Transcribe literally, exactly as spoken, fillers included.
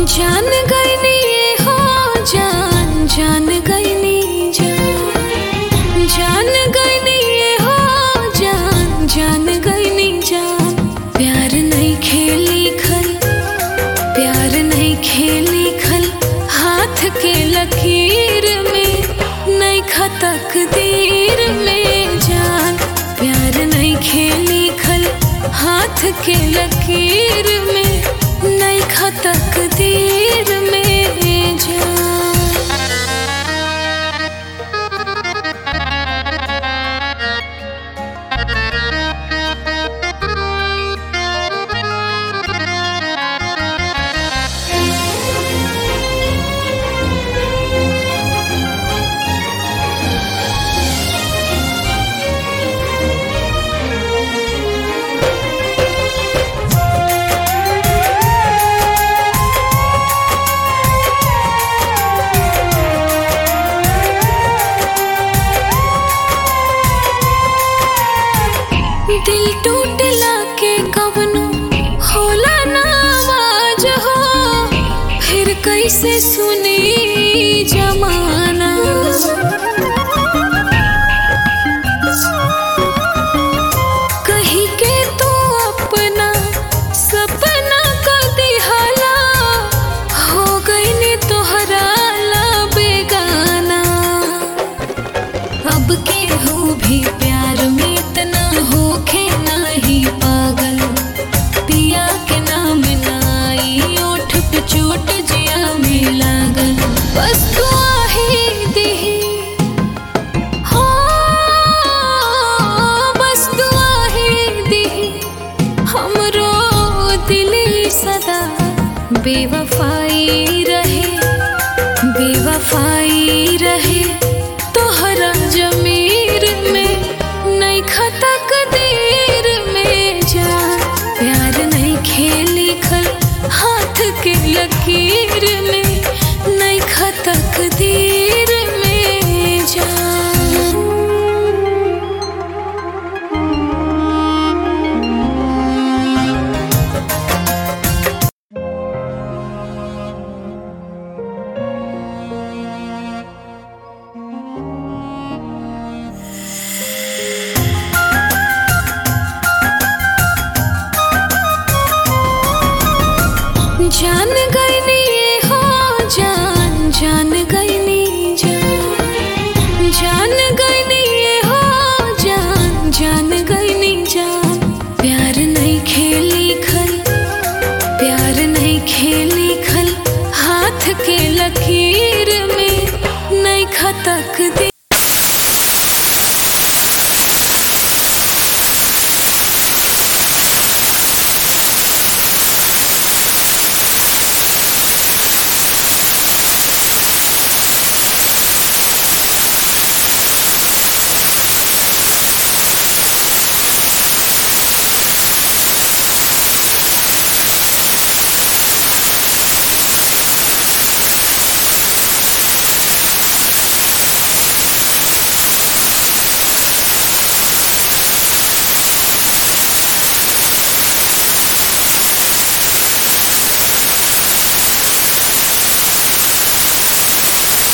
जान गईनी ये हो जान जान गईनी जान जान गईनी ये हो जान जान गईनी जान। प्यार नहीं खेली खल प्यार नहीं खेली खल हाथ के लकीर में नहीं खा तकदीर में जान। प्यार नहीं खेली खल हाथ के लकीर में नहीं खा तकदीर में जान। दिल टूटला के कवनो होला ना आवाज हो फिर कैसे सुनी जमाना। कहीं के तू अपना सपना का दिहाला हो गई ने तोहरा ला बेगाना। अब के हो भी प्यार में इतना होखे नहीं पागल पिया के नाम नाई ओठ पे चोट जिया में लागल। बस दुआ ही दी हो बस दुआ ही दी हमरो दिल सदा बेवफाई रहे बेवफाई रहे तोहरा जमीर में नहीं खा तकदीर में जान। प्यार नहीं खेली खल हाथ के लकीर में नहीं खा तकदीर में जान। जान गईनी ये हो जान जान गईनी जान जान गईनी ये हो जान जान गईनी जान। प्यार नहीं खेली खल प्यार नहीं खेली खल हाथ के लकीर में नहीं खा तकदीर।